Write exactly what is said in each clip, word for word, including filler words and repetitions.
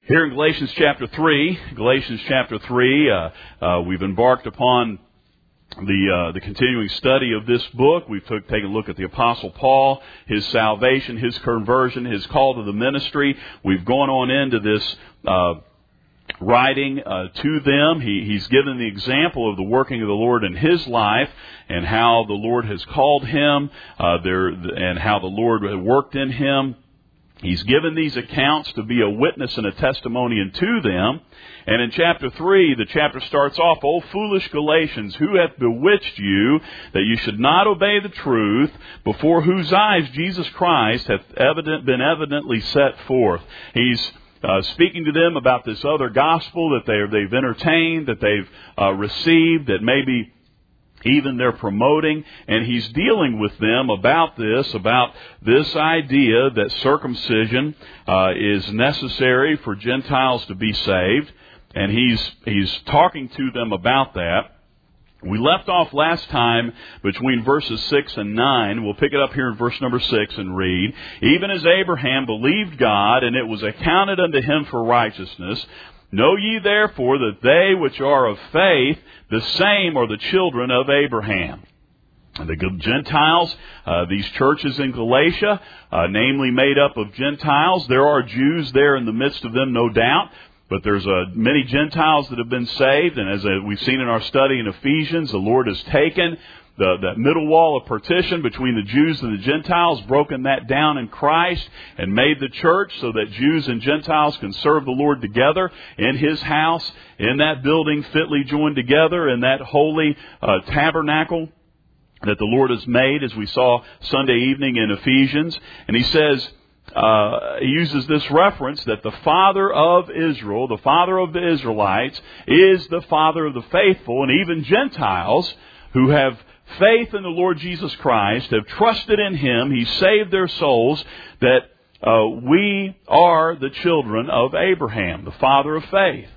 Here in Galatians chapter three, Galatians chapter three, uh, uh, we've embarked upon the uh, the continuing study of this book. We've took, taken a look at the Apostle Paul, his salvation, his conversion, his call to the ministry. We've gone on into this uh, writing uh, to them. He, he's given the example of the working of the Lord in his life and how the Lord has called him uh, there, and how the Lord worked in him. He's given these accounts to be a witness and a testimony unto them. And in chapter three, the chapter starts off, O foolish Galatians, who hath bewitched you that you should not obey the truth, before whose eyes Jesus Christ hath evident, been evidently set forth. He's uh, speaking to them about this other gospel that they've, they've entertained, that they've uh, received, that maybe even they're promoting, and he's dealing with them about this, about this idea that circumcision uh, is necessary for Gentiles to be saved, and he's he's talking to them about that. We left off last time between verses six and nine. We'll pick it up here in verse number six and read, Even as Abraham believed God, and it was accounted unto him for righteousness, Know ye therefore that they which are of faith, the same are the children of Abraham. And the Gentiles, uh, these churches in Galatia, uh, namely made up of Gentiles. There are Jews there in the midst of them, no doubt. But there's uh, many Gentiles that have been saved. And as uh, we've seen in our study in Ephesians, the Lord has taken The, that middle wall of partition between the Jews and the Gentiles, broken that down in Christ, and made the church so that Jews and Gentiles can serve the Lord together in His house, in that building fitly joined together, in that holy uh, tabernacle that the Lord has made, as we saw Sunday evening in Ephesians. And He says, Uh, he uses this reference that the Father of Israel, the Father of the Israelites, is the Father of the faithful, and even Gentiles who have faith in the Lord Jesus Christ, have trusted in Him, He saved their souls, that uh, we are the children of Abraham, the father of faith.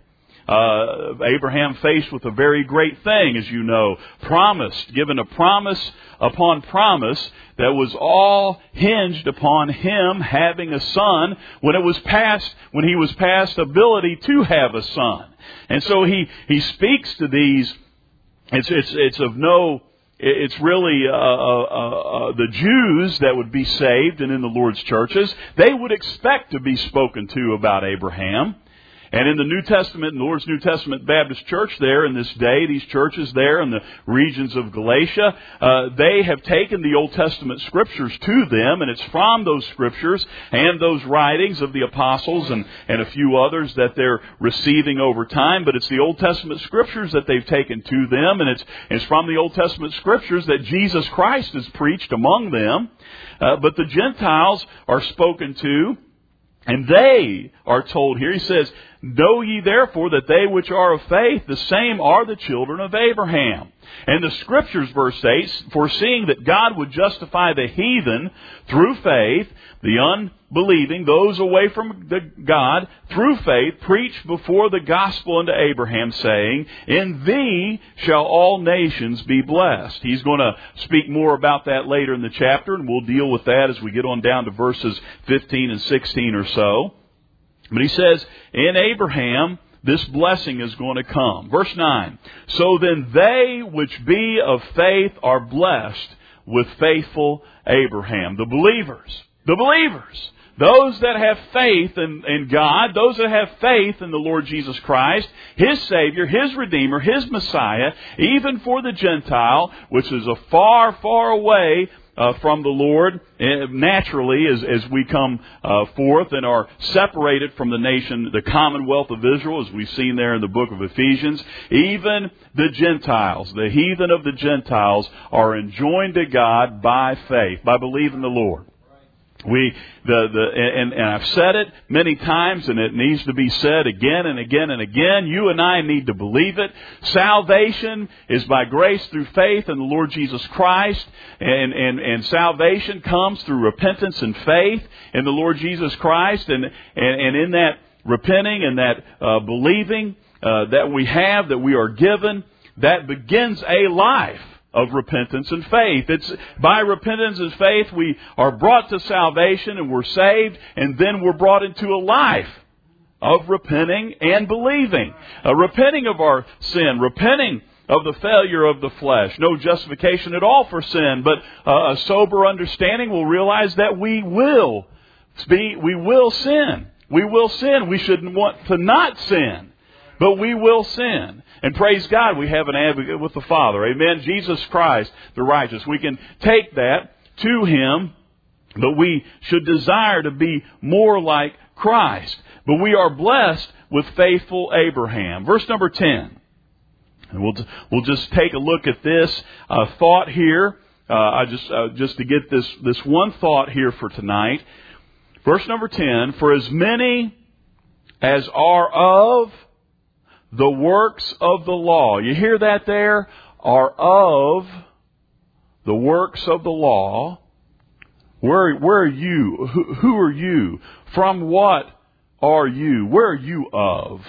Uh, Abraham faced with a very great thing, as you know, promised, given a promise upon promise that was all hinged upon him having a son when it was past, when he was past ability to have a son. And so he, he speaks to these, it's, it's, it's of no It's really uh, uh, uh, the Jews that would be saved and in the Lord's churches. They would expect to be spoken to about Abraham. And in the New Testament, in the Lord's New Testament Baptist Church there in this day, these churches there in the regions of Galatia, uh, they have taken the Old Testament Scriptures to them, and it's from those Scriptures and those writings of the apostles and, and a few others that they're receiving over time. But it's the Old Testament Scriptures that they've taken to them, and it's, it's from the Old Testament Scriptures that Jesus Christ is preached among them. Uh, but the Gentiles are spoken to, and they are told here, he says, Know ye therefore that they which are of faith, the same are the children of Abraham. And the Scriptures, verse eight, foreseeing that God would justify the heathen through faith, the unbelieving, those away from the God, through faith, preached before the gospel unto Abraham, saying, In thee shall all nations be blessed. He's going to speak more about that later in the chapter, and we'll deal with that as we get on down to verses fifteen and sixteen or so. But he says, in Abraham, this blessing is going to come. Verse nine, So then they which be of faith are blessed with faithful Abraham. The believers, the believers, those that have faith in, in God, those that have faith in the Lord Jesus Christ, His Savior, His Redeemer, His Messiah, even for the Gentile, which is a far, far away Uh, from the Lord, uh, naturally, as, as we come uh, forth and are separated from the nation, the commonwealth of Israel, as we've seen there in the book of Ephesians. Even the Gentiles, the heathen of the Gentiles, are enjoined to God by faith, by believing the Lord. We, the, the, and, and I've said it many times, and it needs to be said again and again and again. You and I need to believe it. Salvation is by grace through faith in the Lord Jesus Christ, and, and, and salvation comes through repentance and faith in the Lord Jesus Christ, and, and, and in that repenting and that uh, believing uh, that we have, that we are given, that begins a life of repentance and faith. It's by repentance and faith we are brought to salvation and we're saved, and then we're brought into a life of repenting and believing. Uh, repenting of our sin, repenting of the failure of the flesh. No justification at all for sin, but uh, a sober understanding will realize that we will be, we will sin. We will sin. We shouldn't want to not sin, but we will sin. And praise God, we have an advocate with the Father. Amen. Jesus Christ, the righteous. We can take that to Him, but we should desire to be more like Christ. But we are blessed with faithful Abraham. Verse number ten. And we'll we'll just take a look at this uh, thought here. Uh, I just uh, just to get this this one thought here for tonight. Verse number ten. For as many as are of the works of the law. You hear that there? Are of the works of the law. Where where are you? Who, who are you? From what are you? Where are you of?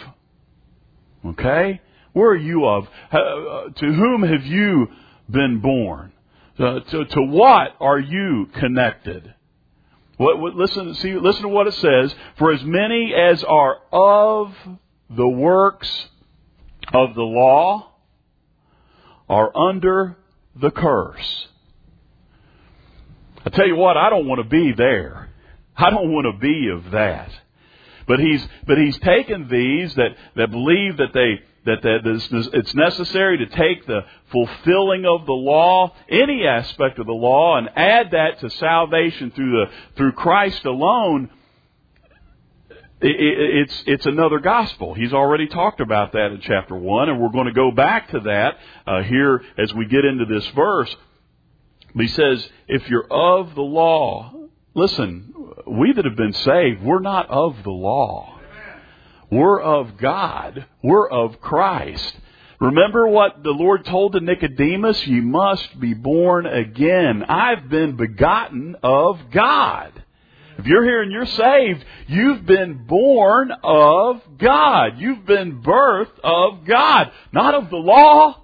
Okay? Where are you of? Uh, to whom have you been born? Uh, to, to what are you connected? What, what, listen, see, listen to what it says. For as many as are of the works of the law are under the curse. I tell you what, I don't want to be there. I don't want to be of that. But he's but he's taken these that, that believe that they that, that this, it's necessary to take the fulfilling of the law, any aspect of the law, and add that to salvation through the through Christ alone. It, it, it's it's another gospel. He's already talked about that in chapter one, and we're going to go back to that uh, here as we get into this verse. He says, if you're of the law, listen, we that have been saved, we're not of the law. We're of God. We're of Christ. Remember what the Lord told to Nicodemus? You must be born again. I've been begotten of God. If you're here and you're saved, you've been born of God. You've been birthed of God, not of the law.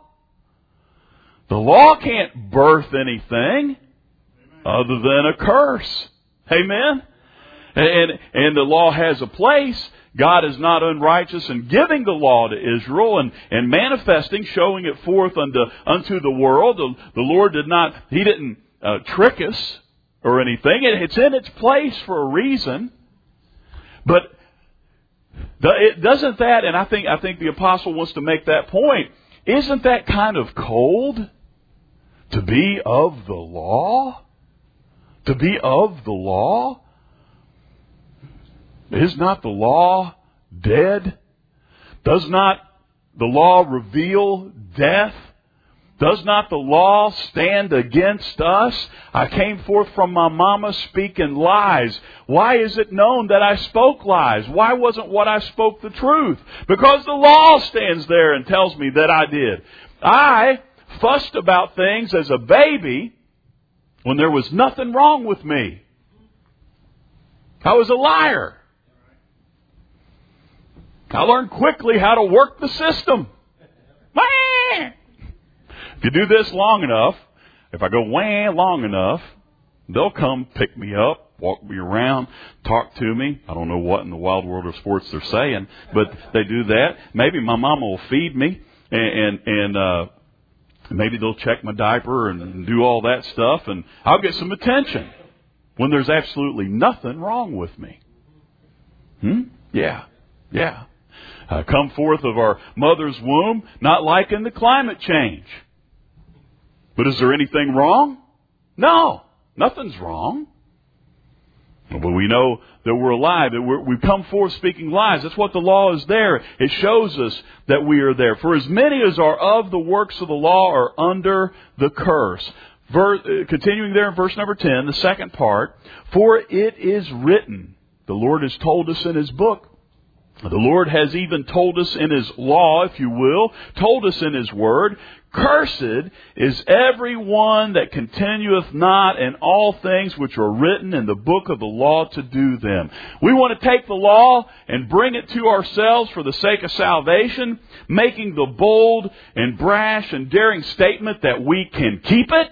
The law can't birth anything other than a curse. Amen? And, and the law has a place. God is not unrighteous in giving the law to Israel and, and manifesting, showing it forth unto, unto the world. The, the Lord did not, He didn't uh, trick us or anything. It, it's in its place for a reason. But the, it doesn't that, and I think I think the apostle wants to make that point, isn't that kind of cold to be of the law? To be of the law? Is not the law dead? Does not the law reveal death? Does not the law stand against us? I came forth from my mama speaking lies. Why is it known that I spoke lies? Why wasn't what I spoke the truth? Because the law stands there and tells me that I did. I fussed about things as a baby when there was nothing wrong with me. I was a liar. I learned quickly how to work the system. If you do this long enough, if I go wah long enough, they'll come pick me up, walk me around, talk to me. I don't know what in the wild world of sports they're saying, but they do that. Maybe my mama will feed me, and and, and uh, maybe they'll check my diaper and do all that stuff, and I'll get some attention when there's absolutely nothing wrong with me. Hmm? Yeah. Yeah. Uh, come forth of our mother's womb, not liking the climate change. But is there anything wrong? No, nothing's wrong. But we know that we're alive, that we're, we've come forth speaking lies. That's what the law is there. It shows us that we are there. For as many as are of the works of the law are under the curse. Ver, uh, continuing there in verse number ten, the second part. For it is written, the Lord has told us in His book, the Lord has even told us in His law, if you will, told us in His word, cursed is every one that continueth not in all things which are written in the book of the law to do them. We want to take the law and bring it to ourselves for the sake of salvation, making the bold and brash and daring statement that we can keep it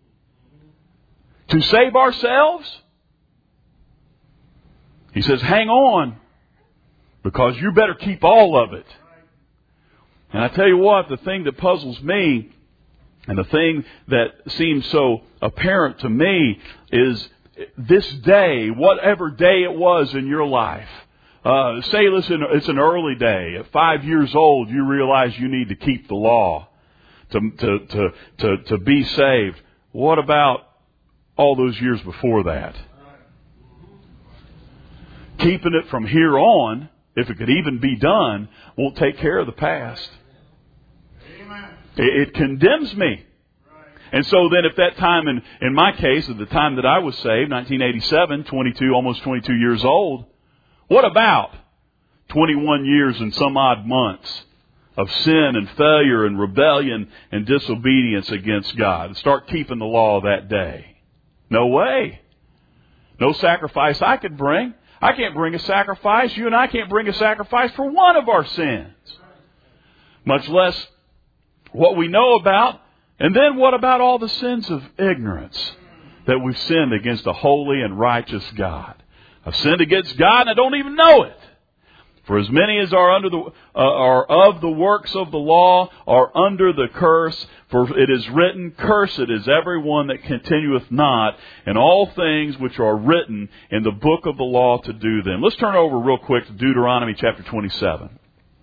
to save ourselves. He says, hang on. because you better keep all of it. And I tell you what, the thing that puzzles me and the thing that seems so apparent to me is this day, whatever day it was in your life. Uh, say, listen, it's an early day. At five years old, you realize you need to keep the law to, to, to, to, to be saved. What about all those years before that? Keeping it from here on, if it could even be done, won't take care of the past. It, it condemns me. And so then if that time, in, in my case, at the time that I was saved, nineteen eighty-seven, twenty-two, almost twenty-two years old, what about twenty-one years and some odd months of sin and failure and rebellion and disobedience against God? Start keeping the law that day. No way. No sacrifice I could bring. I can't bring a sacrifice. You and I can't bring a sacrifice for one of our sins. Much less what we know about. And then what about all the sins of ignorance that we've sinned against a holy and righteous God? I've sinned against God and I don't even know it. For as many as are under the uh, are of the works of the law are under the curse. For it is written, "Cursed is everyone that continueth not in all things which are written in the book of the law to do them." Let's turn over real quick to Deuteronomy chapter twenty-seven.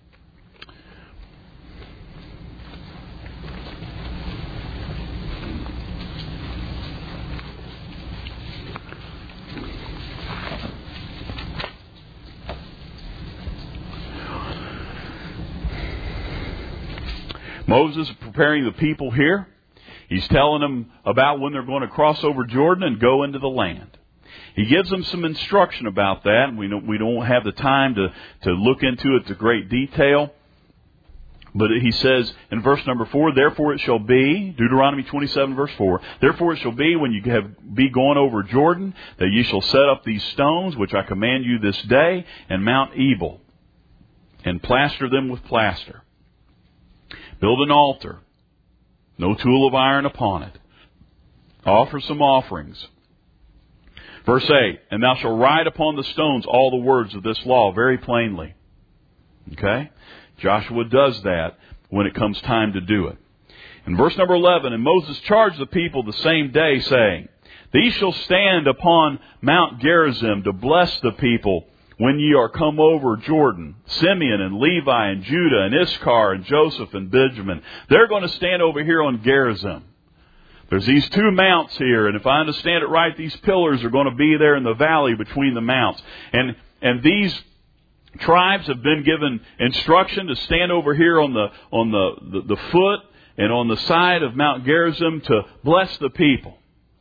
Moses is preparing the people here. He's telling them about when they're going to cross over Jordan and go into the land. He gives them some instruction about that. And we don't, we don't have the time to, to look into it to great detail. But he says in verse number four, "Therefore it shall be," Deuteronomy twenty-seven verse four, "Therefore it shall be when you have be going over Jordan, that ye shall set up these stones, which I command you this day, and Mount Ebal, and plaster them with plaster. Build an altar, no tool of iron upon it. Offer some offerings." Verse eight, "And thou shalt write upon the stones all the words of this law," very plainly. Okay? Joshua does that when it comes time to do it. In verse number eleven, "And Moses charged the people the same day, saying, These shall stand upon Mount Gerizim to bless the people when ye are come over Jordan. Simeon and Levi and Judah and Issachar and Joseph and Benjamin. They're going to stand over here on Gerizim. There's these two mounts here, and if I understand it right, these pillars are going to be there in the valley between the mounts. And and these tribes have been given instruction to stand over here on the on the, the, the foot and on the side of Mount Gerizim to bless the people.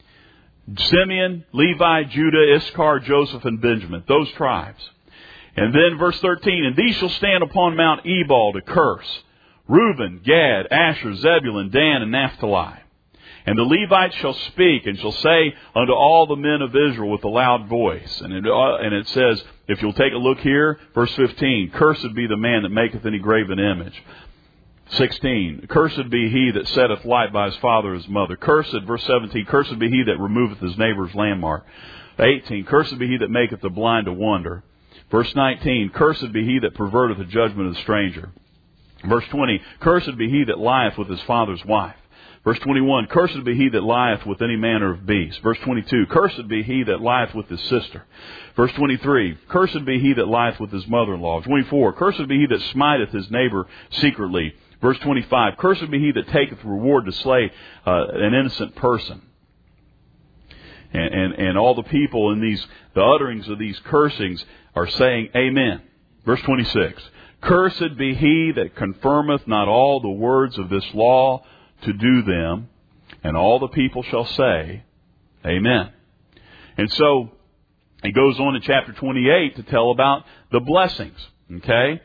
Simeon, Levi, Judah, Issachar, Joseph, and Benjamin. Those tribes. And then verse thirteen, "And these shall stand upon Mount Ebal to curse. Reuben, Gad, Asher, Zebulun, Dan, and Naphtali. And the Levites shall speak and shall say unto all the men of Israel with a loud voice." And it, uh, and it says, if you'll take a look here, verse fifteen, "Cursed be the man that maketh any graven image." sixteen, "Cursed be he that setteth light by his father or his mother." Cursed, verse seventeen, "Cursed be he that removeth his neighbor's landmark." eighteen, "Cursed be he that maketh the blind to wonder." Verse nineteen, "Cursed be he that perverteth the judgment of the stranger." Verse twenty, "Cursed be he that lieth with his father's wife." Verse twenty-one, "Cursed be he that lieth with any manner of beast." Verse twenty-two, "Cursed be he that lieth with his sister." Verse twenty-three, "Cursed be he that lieth with his mother-in-law." twenty-four, "Cursed be he that smiteth his neighbor secretly." Verse twenty-five, "Cursed be he that taketh reward to slay uh, an innocent person." And, and, and all the people in these, the utterings of these cursings are saying amen. Verse twenty-six, "Cursed be he that confirmeth not all the words of this law to do them." And all the people shall say amen. And so he goes on in chapter twenty-eight to tell about the blessings. Okay?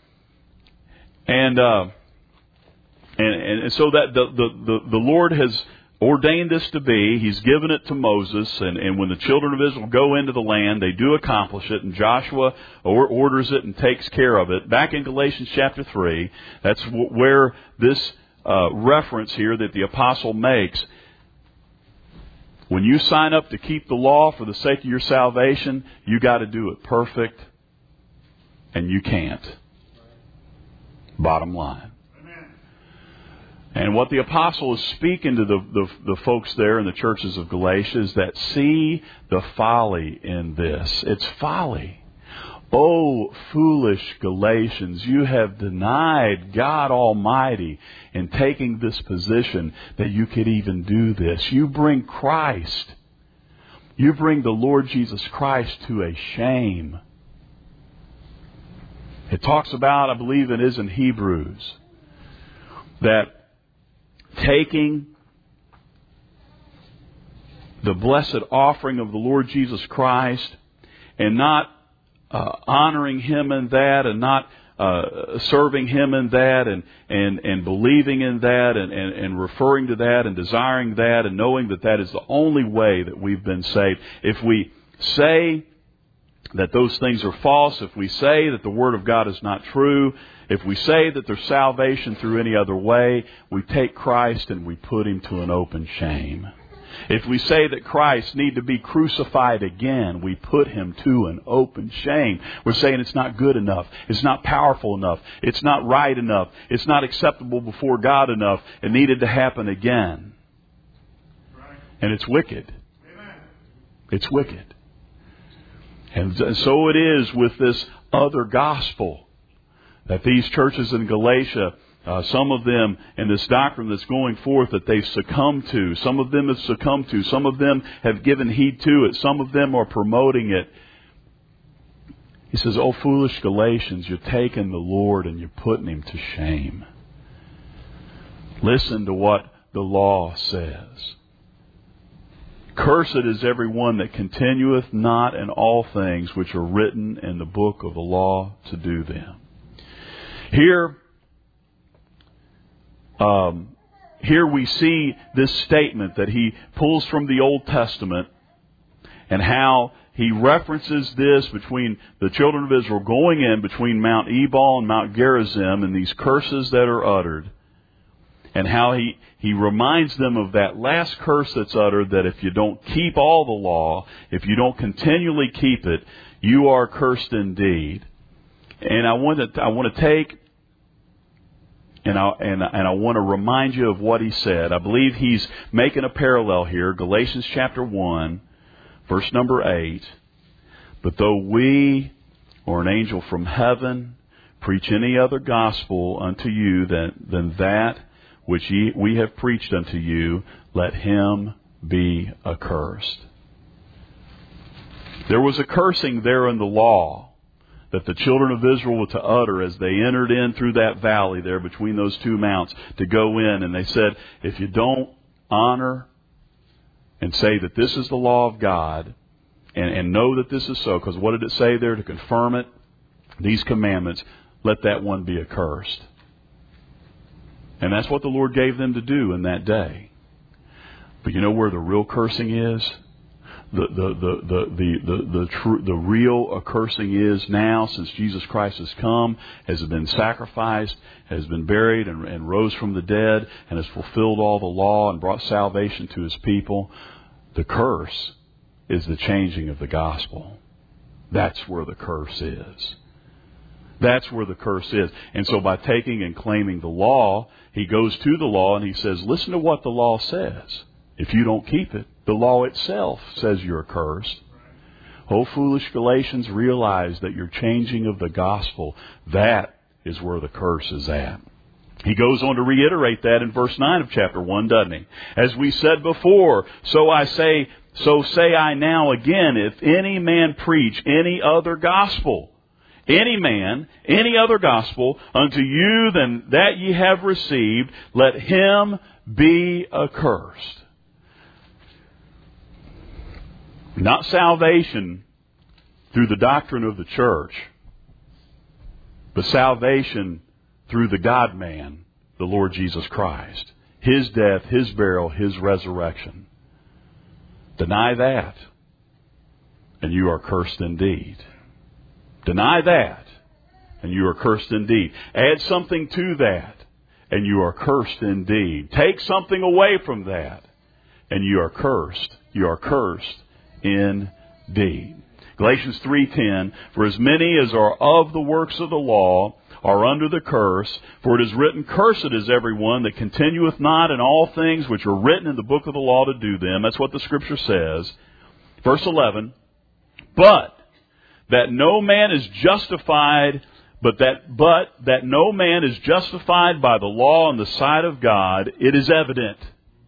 And, uh, And, and so that the, the, the, the Lord has ordained this to be. He's given it to Moses. And, and when the children of Israel go into the land, they do accomplish it. And Joshua orders it and takes care of it. Back in Galatians chapter three, that's where this uh, reference here that the apostle makes. When you sign up to keep the law for the sake of your salvation, you got to do it perfect and you can't. Bottom line. And what the apostle is speaking to the, the, the folks there in the churches of Galatia is that see the folly in this. It's folly. Oh, foolish Galatians, you have denied God Almighty in taking this position that you could even do this. You bring Christ. You bring the Lord Jesus Christ to a shame. It talks about, I believe it is in Hebrews, that taking the blessed offering of the Lord Jesus Christ and not uh, honoring Him in that and not uh, serving Him in that and, and, and believing in that and, and, and referring to that and desiring that and knowing that that is the only way that we've been saved. If we say that those things are false, if we say that the Word of God is not true, if we say that there's salvation through any other way, we take Christ and we put Him to an open shame. If we say that Christ need to be crucified again, we put Him to an open shame. We're saying it's not good enough. It's not powerful enough. It's not right enough. It's not acceptable before God enough. It needed to happen again. And it's wicked. It's wicked. And so it is with this other gospel that these churches in Galatia, uh, some of them in this doctrine that's going forth that they've succumbed to. Some of them have succumbed to. Some of them have given heed to it. Some of them are promoting it. He says, oh, foolish Galatians, you're taking the Lord and you're putting Him to shame. Listen to what the law says. Cursed is every one that continueth not in all things which are written in the book of the law to do them. Here, um, here we see this statement that he pulls from the Old Testament and how he references this between the children of Israel going in between Mount Ebal and Mount Gerizim and these curses that are uttered. And how he, he reminds them of that last curse that's uttered, that if you don't keep all the law, if you don't continually keep it, you are cursed indeed. And I want to I want to take and I and, and I want to remind you of what he said. I believe he's making a parallel here, Galatians chapter one, verse number eight. But though we or an angel from heaven preach any other gospel unto you than, than that which ye, we have preached unto you, let him be accursed. There was a cursing there in the law that the children of Israel were to utter as they entered in through that valley there between those two mounts to go in. And they said, if you don't honor and say that this is the law of God and, and know that this is so, because what did it say there to confirm it? These commandments, let that one be accursed. And that's what the Lord gave them to do in that day. But you know where the real cursing is? The the the the the the the, true, the real accursing is now, since Jesus Christ has come, has been sacrificed, has been buried, and, and rose from the dead, and has fulfilled all the law and brought salvation to His people. The curse is the changing of the gospel. That's where the curse is. That's where the curse is. And so by taking and claiming the law, he goes to the law and he says, listen to what the law says. If you don't keep it, the law itself says you're cursed. Oh, foolish Galatians, realize that your changing of the gospel, that is where the curse is at. He goes on to reiterate that in verse nine of chapter one, doesn't he? As we said before, so I say, so say I now again, if any man preach any other gospel, any man, any other gospel unto you than that ye have received, let him be accursed. Not salvation through the doctrine of the church, but salvation through the God-man, the Lord Jesus Christ. His death, His burial, His resurrection. Deny that, and you are cursed indeed. Deny that, and you are cursed indeed. Add something to that, and you are cursed indeed. Take something away from that, and you are cursed. You are cursed indeed. Galatians three ten, for as many as are of the works of the law are under the curse, for it is written, cursed is everyone that continueth not in all things which are written in the book of the law to do them. That's what the Scripture says. Verse eleven, but that no man is justified, but that, but that no man is justified by the law in the sight of God, it is evident.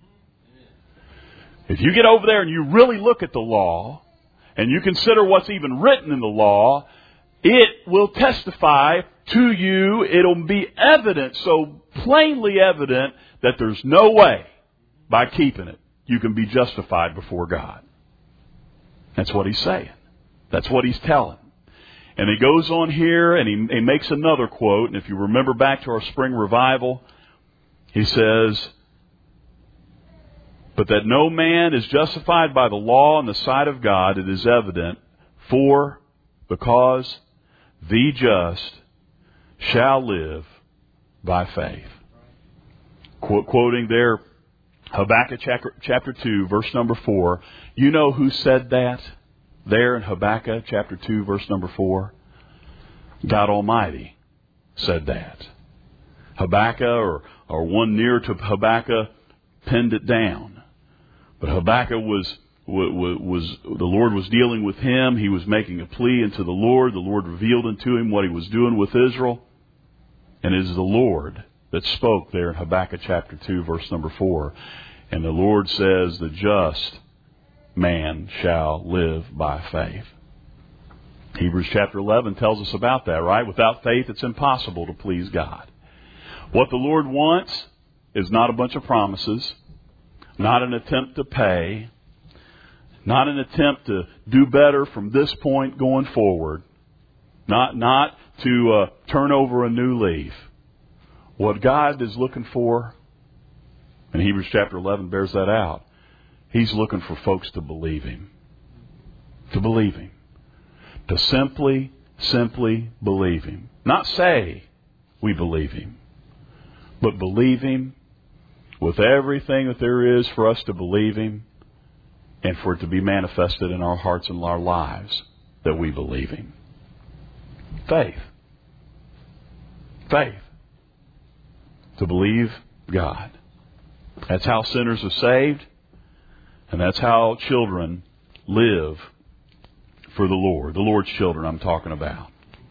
If you get over there and you really look at the law, and you consider what's even written in the law, it will testify to you. It'll be evident, so plainly evident, that there's no way by keeping it you can be justified before God. That's what he's saying. That's what he's telling. And he goes on here and he, he makes another quote. And if you remember back to our spring revival, he says, but that no man is justified by the law in the sight of God, it is evident, for because the just shall live by faith. Qu- quoting there, Habakkuk chapter, chapter two, verse number four. You know who said that there in Habakkuk chapter two, verse number four? God Almighty said that. Habakkuk or, or one near to Habakkuk penned it down. But Habakkuk was, was, was, the Lord was dealing with him. He was making a plea unto the Lord. The Lord revealed unto him what he was doing with Israel. And it is the Lord that spoke there in Habakkuk chapter two, verse number four. And the Lord says, the just man shall live by faith. Hebrews chapter eleven tells us about that, right? Without faith, it's impossible to please God. What the Lord wants is not a bunch of promises, not an attempt to pay, not an attempt to do better from this point going forward, not, not to uh, turn over a new leaf. What God is looking for, and Hebrews chapter eleven bears that out, He's looking for folks to believe Him. To believe Him. To simply, simply believe Him. Not say we believe Him, but believe Him with everything that there is for us to believe Him, and for it to be manifested in our hearts and our lives that we believe Him. Faith. Faith. To believe God. That's how sinners are saved, and that's how children live for the Lord. The Lord's children I'm talking about.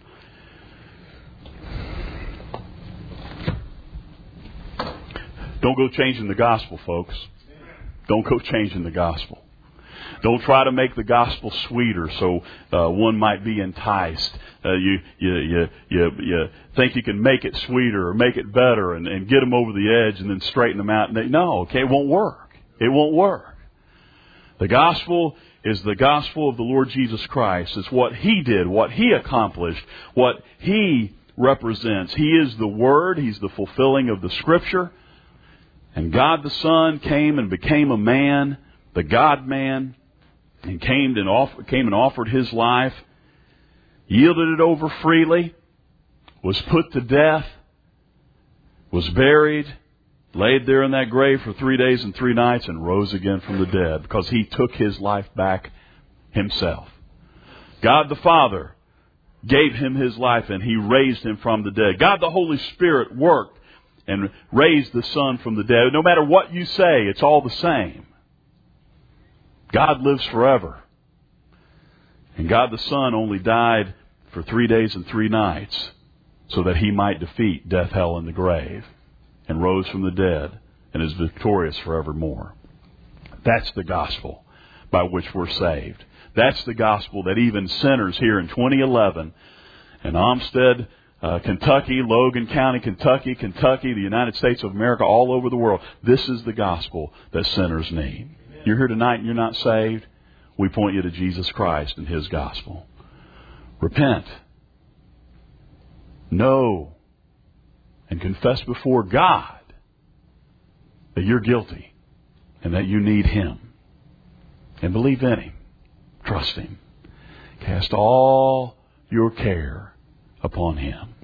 Don't go changing the gospel, folks. Don't go changing the gospel. Don't try to make the gospel sweeter so uh, one might be enticed. Uh, you, you, you, you, you think you can make it sweeter or make it better and, and get them over the edge and then straighten them out. And they, no, okay, it won't work. It won't work. The gospel is the gospel of the Lord Jesus Christ. It's what He did, what He accomplished, what He represents. He is the Word. He's the fulfilling of the Scripture. And God the Son came and became a man, the God-man, and came and, offer, came and offered His life, yielded it over freely, was put to death, was buried, laid there in that grave for three days and three nights, and rose again from the dead because He took His life back Himself. God the Father gave Him His life and He raised Him from the dead. God the Holy Spirit worked and raised the Son from the dead. No matter what you say, it's all the same. God lives forever. And God the Son only died for three days and three nights so that He might defeat death, hell, and the grave, and rose from the dead and is victorious forevermore. That's the gospel by which we're saved. That's the gospel that even sinners here in twenty eleven in Olmsted, Uh, Kentucky, Logan County, Kentucky, Kentucky, the United States of America, all over the world. This is the gospel that sinners need. Amen. You're here tonight and you're not saved. We point you to Jesus Christ and His gospel. Repent. Know and confess before God that you're guilty and that you need Him. And believe in Him. Trust Him. Cast all your care upon Him.